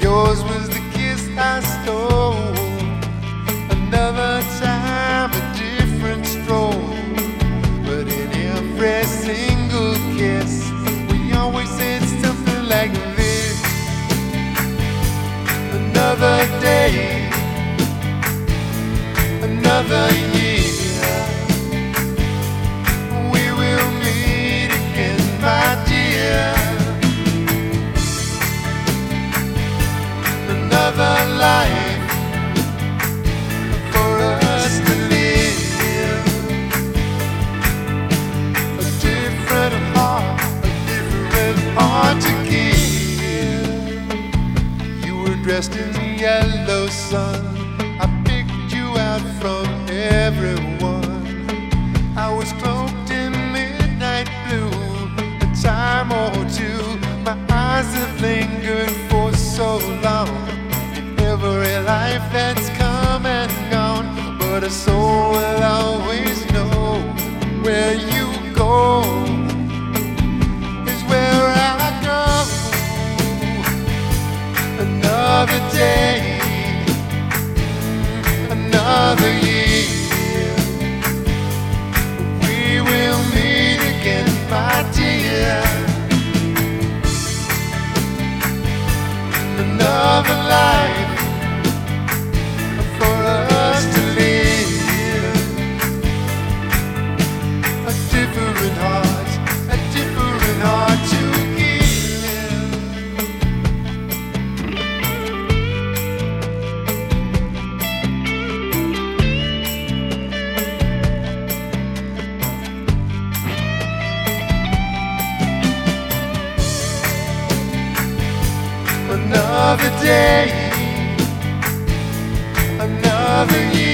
Yours was the kiss I stole. Another time, a different stroll. But in every single kiss, we always said something like this: another day, another year, we will meet again, my dear. Another life for us to live. A different heart to give. You were dressed in yellow sun. I picked you out from everyone. I was cloaked in midnight blue. A time or two, my eyes have lingered for so long. Every life that's come and gone, but a soul will always know where you go is where I go. Another day, another year, we will meet again, my dear. Another life for us to live. A different heart to give. Another day, another year.